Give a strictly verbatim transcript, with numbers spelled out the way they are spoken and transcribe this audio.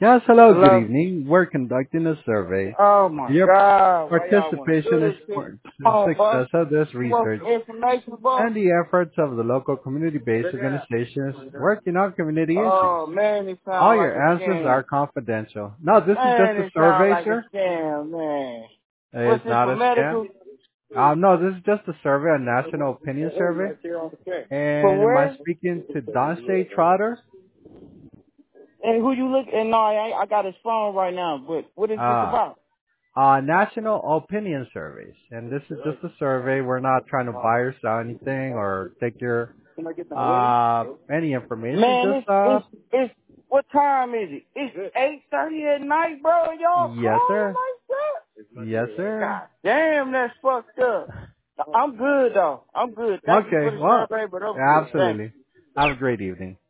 Yes, hello, good Hello. evening. We're conducting a survey. Oh my Your God. Why y'all want to do participation is this shit? for the Come on, boy. success of this You want research some information, boy? and the efforts of the local community-based organizations working on community issues. Oh man, it All sound like your a answers are scam. confidential. No, this is just Man, a it sound survey, like a sir. scam, man. What's It's this not for a scam. medical? Um, no, this is just a survey, a national opinion survey. For And am I where? speaking to Dante Trotter? And who you look? And no, I I got his phone right now. But what is this Uh, about? Uh, national opinion surveys. And this is just a survey. We're not trying to buy or sell anything or take your, uh, any information. Man, Just, it's uh, it's it's. What time is it? It's eight thirty at night, bro. Y'all yes, calling sir. like that? Yes, sir. God damn, that's fucked up. I'm good though. I'm good. Thank you Okay. for the Well, survey, but I'm good. Thank you. absolutely. Have a great evening.